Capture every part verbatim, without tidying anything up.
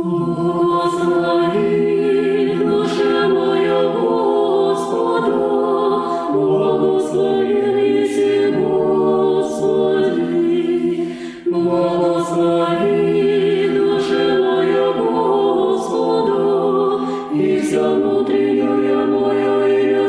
Благослови, душа моя, Господа, благословен еси Господи. Благослови, душа моя, Господа, и вся внутренняя моя имя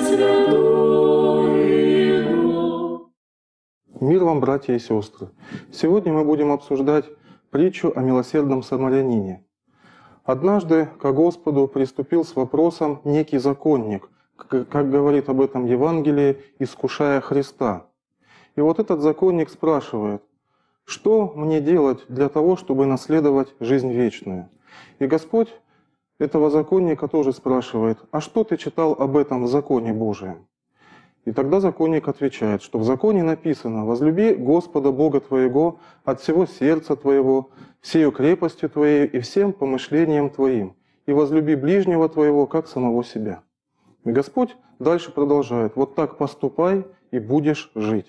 святое Его. Мир вам, братья и сестры! Сегодня мы будем обсуждать притчу о милосердном самарянине. Однажды к Господу приступил с вопросом некий законник, как говорит об этом Евангелие, искушая Христа. И вот этот законник спрашивает: «Что мне делать для того, чтобы наследовать жизнь вечную?» И Господь этого законника тоже спрашивает: «А что ты читал об этом в законе Божием?» И тогда законник отвечает, что в законе написано: «Возлюби Господа Бога твоего от всего сердца твоего, всею крепостью твоей и всем помышлением твоим, и возлюби ближнего твоего, как самого себя». И Господь дальше продолжает: «Вот так поступай, и будешь жить».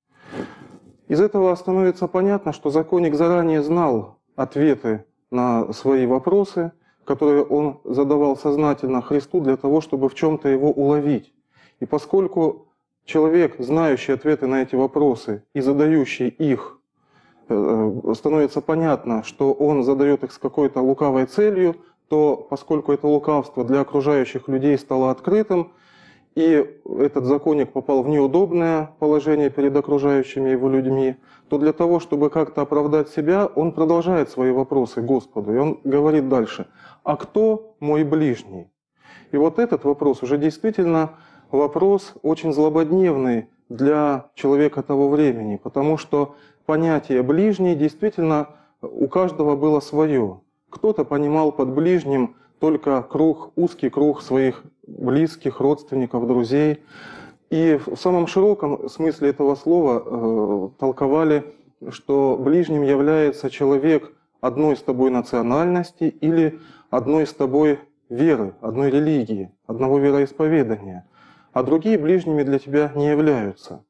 Из этого становится понятно, что законник заранее знал ответы на свои вопросы, которые он задавал сознательно Христу для того, чтобы в чем-то его уловить. И поскольку человек, знающий ответы на эти вопросы и задающий их, становится понятно, что он задает их с какой-то лукавой целью, то поскольку это лукавство для окружающих людей стало открытым, и этот законник попал в неудобное положение перед окружающими его людьми, то для того, чтобы как-то оправдать себя, он продолжает свои вопросы Господу. И он говорит дальше: «А кто мой ближний?» И вот этот вопрос уже действительно вопрос очень злободневный для человека того времени, потому что понятие «ближний» действительно у каждого было свое. Кто-то понимал под ближним только круг, узкий круг своих близких, родственников, друзей. И в самом широком смысле этого слова э, толковали, что ближним является человек одной с тобой национальности или одной с тобой веры, одной религии, одного вероисповедания, а другие ближними для тебя не являются.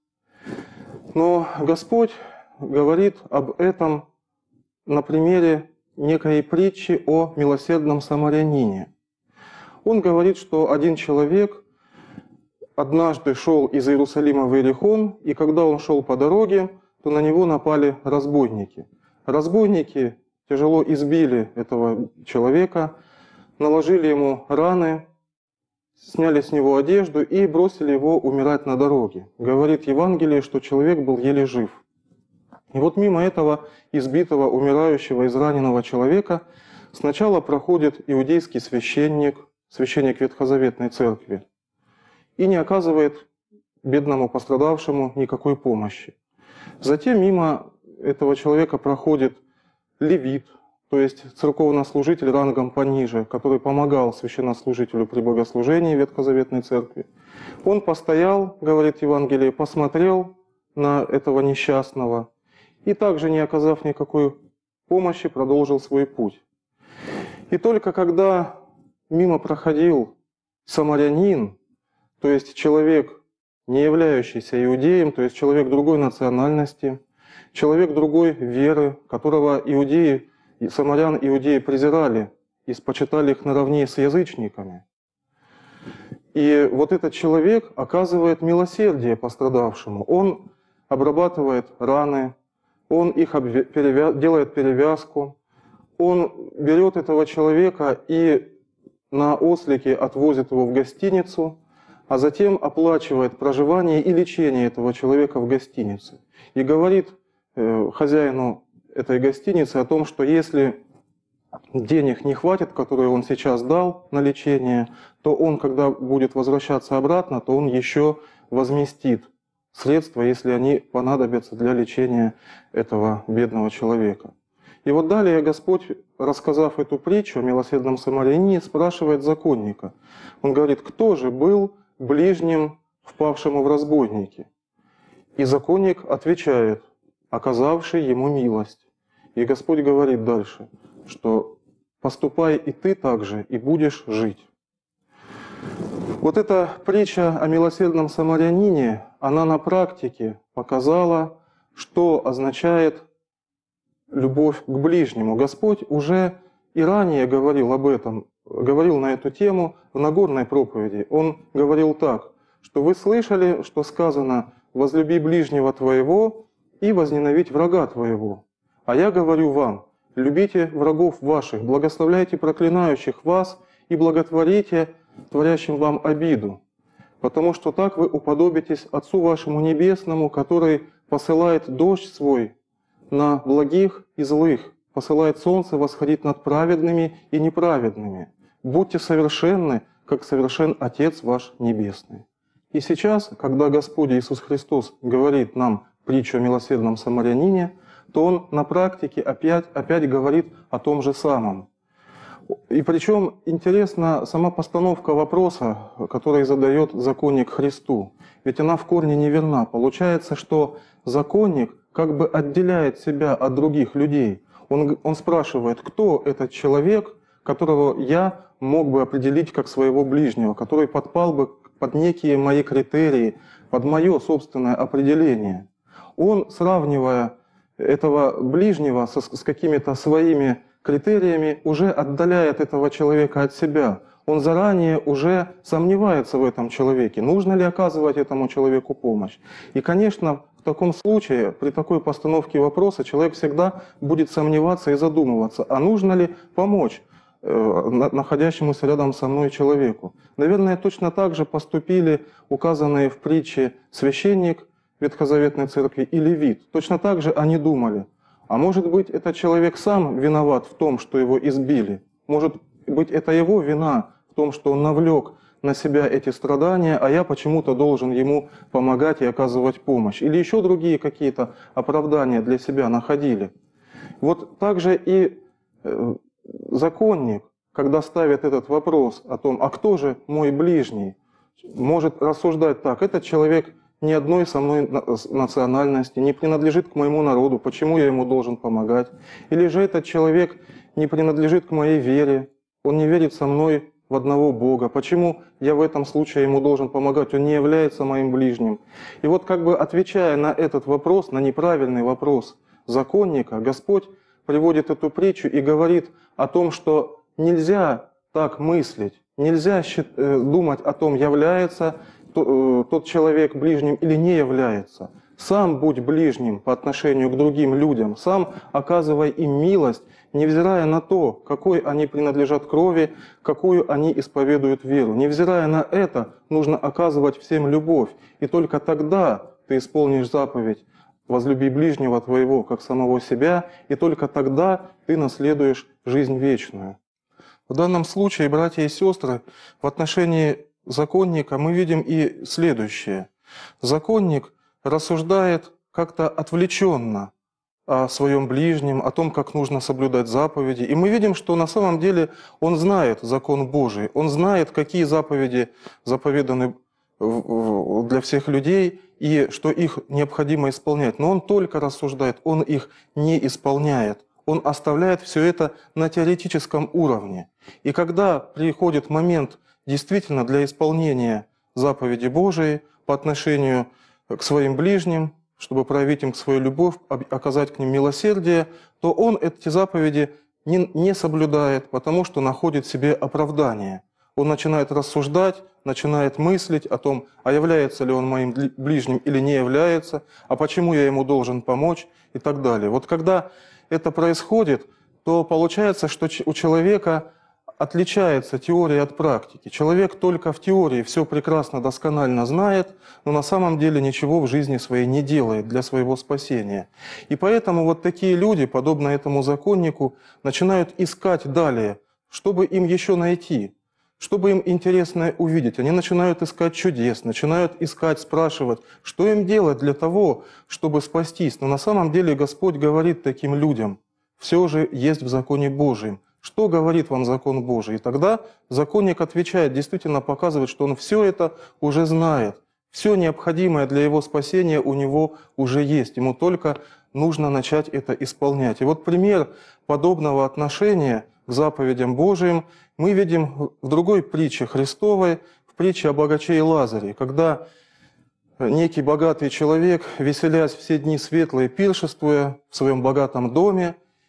Но Господь говорит об этом на примере некой притчи о милосердном самарянине. Он говорит, что один человек однажды шел из Иерусалима в Иерихон, и когда он шел по дороге, то на него напали разбойники. Разбойники тяжело избили этого человека, наложили ему раны, сняли с него одежду и бросили его умирать на дороге. Говорит Евангелие, что человек был еле жив. И вот мимо этого избитого, умирающего, израненного человека сначала проходит иудейский священник, священник Ветхозаветной церкви, и не оказывает бедному пострадавшему никакой помощи. Затем мимо этого человека проходит левит, то есть церковнослужитель рангом пониже, который помогал священнослужителю при богослужении Ветхозаветной церкви. Он постоял, говорит Евангелие, посмотрел на этого несчастного и также, не оказав никакой помощи, продолжил свой путь. И только когда мимо проходил самарянин, то есть человек, не являющийся иудеем, то есть человек другой национальности, человек другой веры, которого иудеи, самарян иудеи презирали и почитали их наравне с язычниками. И вот этот человек оказывает милосердие пострадавшему. Он обрабатывает раны, он их перевя... делает перевязку, он берет этого человека и на ослике отвозит его в гостиницу, а затем оплачивает проживание и лечение этого человека в гостинице. И говорит э, хозяину этой гостиницы о том, что если денег не хватит, которые он сейчас дал на лечение, то он, когда будет возвращаться обратно, то он еще возместит средства, если они понадобятся для лечения этого бедного человека. И вот далее Господь, рассказав эту притчу о милосердном самарянине, спрашивает законника. Он говорит: кто же был ближним впавшему в разбойники? И законник отвечает: оказавший ему милость. И Господь говорит дальше, что поступай и ты также, и будешь жить. Вот эта притча о милосердном самарянине, она на практике показала, что означает любовь к ближнему. Господь уже и ранее говорил об этом, говорил на эту тему в Нагорной проповеди. Он говорил так, что вы слышали, что сказано «возлюби ближнего твоего и возненавидь врага твоего». А я говорю вам, любите врагов ваших, благословляйте проклинающих вас и благотворите творящим вам обиду, потому что так вы уподобитесь Отцу вашему Небесному, который посылает дождь свой на благих и злых, посылает солнце восходить над праведными и неправедными. Будьте совершенны, как совершен Отец ваш Небесный. И сейчас, когда Господь Иисус Христос говорит нам притчу о милосердном самарянине, то Он на практике опять, опять говорит о том же самом. И причем интересна сама постановка вопроса, который задает законник Христу. Ведь она в корне неверна. Получается, что законник как бы отделяет себя от других людей. Он, он спрашивает, кто этот человек, которого я мог бы определить как своего ближнего, который подпал бы под некие мои критерии, под мое собственное определение. Он, сравнивая этого ближнего с, с какими-то своими критериями, уже отдаляет этого человека от себя. Он заранее уже сомневается в этом человеке, нужно ли оказывать этому человеку помощь. И, конечно, в таком случае, при такой постановке вопроса, человек всегда будет сомневаться и задумываться, а нужно ли помочь э, находящемуся рядом со мной человеку. Наверное, точно так же поступили указанные в притче священник Ветхозаветной Церкви и левит. Точно так же они думали. А может быть, этот человек сам виноват в том, что его избили? Может быть, это его вина в том, что он навлек на себя эти страдания, а я почему-то должен ему помогать и оказывать помощь? Или еще другие какие-то оправдания для себя находили? Вот также и законник, когда ставит этот вопрос о том, а кто же мой ближний, может рассуждать так: этот человек ни одной со мной национальности, не принадлежит к моему народу, почему я ему должен помогать? Или же этот человек не принадлежит к моей вере, он не верит со мной в одного Бога, почему я в этом случае ему должен помогать, он не является моим ближним? И вот как бы отвечая на этот вопрос, на неправильный вопрос законника, Господь приводит эту притчу и говорит о том, что нельзя так мыслить, нельзя думать о том, является тот человек ближним или не является. Сам будь ближним по отношению к другим людям, сам оказывай им милость, невзирая на то, какой они принадлежат крови, какую они исповедуют веру. Невзирая на это, нужно оказывать всем любовь. И только тогда ты исполнишь заповедь «возлюби ближнего твоего, как самого себя», и только тогда ты наследуешь жизнь вечную. В данном случае, братья и сестры, в отношении законника мы видим и следующее. Законник рассуждает как-то отвлеченно о своем ближнем, о том, как нужно соблюдать заповеди. И мы видим, что на самом деле он знает закон Божий, он знает, какие заповеди заповеданы для всех людей и что их необходимо исполнять. Но он только рассуждает, он их не исполняет. Он оставляет все это на теоретическом уровне. И когда приходит момент действительно для исполнения заповеди Божией по отношению к своим ближним, чтобы проявить им свою любовь, оказать к ним милосердие, то он эти заповеди не, не соблюдает, потому что находит в себе оправдание. Он начинает рассуждать, начинает мыслить о том, а является ли он моим ближним или не является, а почему я ему должен помочь и так далее. Вот когда это происходит, то получается, что у человека отличается теория от практики. Человек только в теории все прекрасно, досконально знает, но на самом деле ничего в жизни своей не делает для своего спасения. И поэтому вот такие люди, подобно этому законнику, начинают искать далее, чтобы им еще найти, чтобы им интересное увидеть. Они начинают искать чудес, начинают искать, спрашивать, что им делать для того, чтобы спастись. Но на самом деле Господь говорит таким людям: все же есть в законе Божьем. Что говорит вам закон Божий? И тогда законник отвечает, действительно показывает, что он все это уже знает. Все необходимое для его спасения у него уже есть. Ему только нужно начать это исполнять. И вот пример подобного отношения к заповедям Божиим мы видим в другой притче Христовой, в притче о богаче и Лазаре, когда некий богатый человек, веселясь все дни светлые, пиршествуя в своем богатом доме,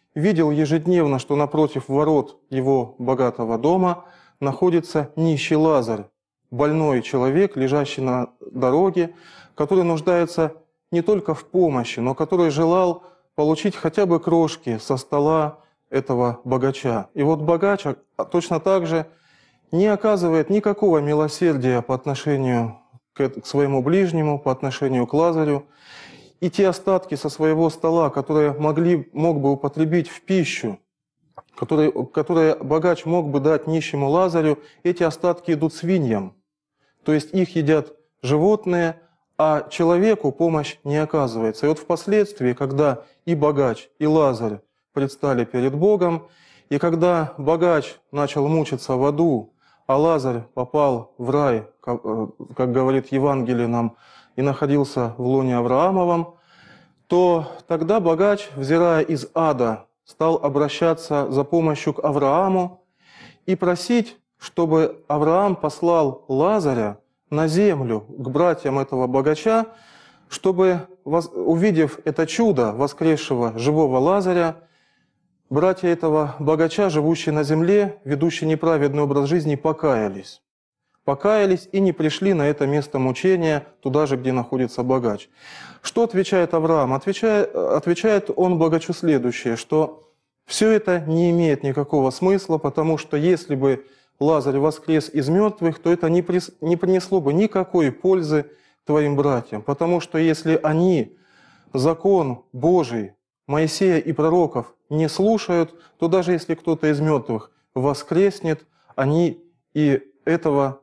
видел ежедневно, что напротив ворот его богатого дома находится нищий Лазарь, больной человек, лежащий на дороге, который нуждается не только в помощи, но который желал получить хотя бы крошки со стола этого богача. И вот богач точно так же не оказывает никакого милосердия по отношению к своему ближнему, по отношению к Лазарю. И те остатки со своего стола, которые могли, мог бы употребить в пищу, которые, которые богач мог бы дать нищему Лазарю, эти остатки идут свиньям. То есть их едят животные, а человеку помощь не оказывается. И вот впоследствии, когда и богач, и Лазарь предстали перед Богом, и когда богач начал мучиться в аду, а Лазарь попал в рай, как, как говорит Евангелие нам, и находился в лоне Авраамовом, то тогда богач, взирая из ада, стал обращаться за помощью к Аврааму и просить, чтобы Авраам послал Лазаря на землю к братьям этого богача, чтобы, увидев это чудо воскресшего живого Лазаря, братья этого богача, живущие на земле, ведущие неправедный образ жизни, покаялись. Покаялись и не пришли на это место мучения, туда же, где находится богач. Что отвечает Авраам? Отвечает, отвечает он богачу следующее, что все это не имеет никакого смысла, потому что если бы Лазарь воскрес из мертвых, то это не принесло бы никакой пользы твоим братьям, потому что если они закон Божий, Моисея и пророков не слушают, то даже если кто-то из мертвых воскреснет, они и этого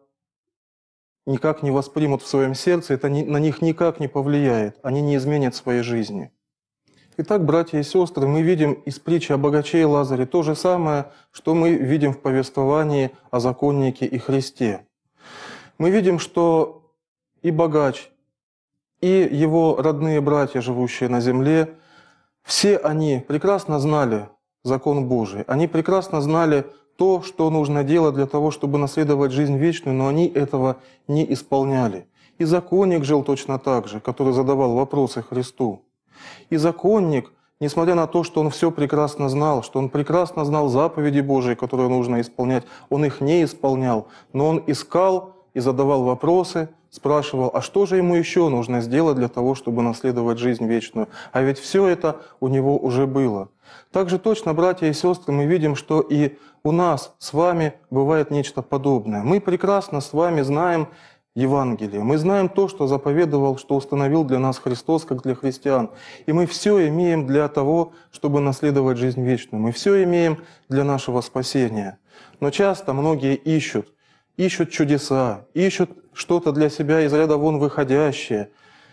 никак не воспримут в своем сердце, это на них никак не повлияет, они не изменят своей жизни. Итак, братья и сестры, мы видим из притчи о богаче и Лазаре то же самое, что мы видим в повествовании о законнике и Христе. Мы видим, что и богач, и его родные братья, живущие на земле, все они прекрасно знали закон Божий, они прекрасно знали то, что нужно делать для того, чтобы наследовать жизнь вечную, но они этого не исполняли. И законник жил точно так же, который задавал вопросы Христу. И законник, несмотря на то, что он все прекрасно знал, что он прекрасно знал заповеди Божии, которые нужно исполнять, он их не исполнял, но он искал и задавал вопросы, спрашивал, а что же ему еще нужно сделать для того, чтобы наследовать жизнь вечную? А ведь все это у него уже было. Также точно, братья и сестры, мы видим, что и у нас с вами бывает нечто подобное. Мы прекрасно с вами знаем Евангелие. Мы знаем то, что заповедовал, что установил для нас Христос, как для христиан. И мы все имеем для того, чтобы наследовать жизнь вечную. Мы все имеем для нашего спасения. Но часто многие ищут, ищут чудеса, ищут что-то для себя из ряда вон выходящее,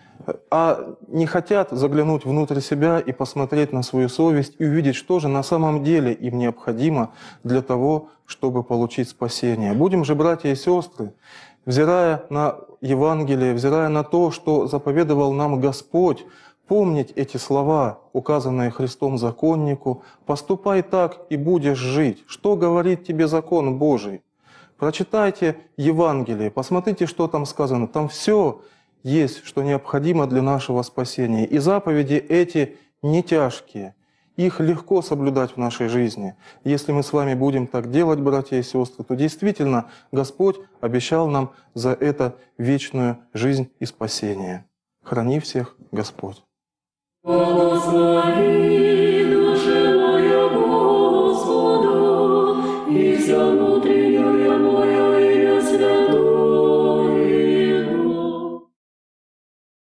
а не хотят заглянуть внутрь себя и посмотреть на свою совесть и увидеть, что же на самом деле им необходимо для того, чтобы получить спасение. Будем же, братья и сестры, взирая на Евангелие, взирая на то, что заповедовал нам Господь, помнить эти слова, указанные Христом законнику: «Поступай так, и будешь жить». Что говорит тебе закон Божий? Прочитайте Евангелие, посмотрите, что там сказано. Там все есть, что необходимо для нашего спасения. И заповеди эти не тяжкие. Их легко соблюдать в нашей жизни. Если мы с вами будем так делать, братья и сестры, то действительно Господь обещал нам за это вечную жизнь и спасение. Храни всех Господь. Благослови.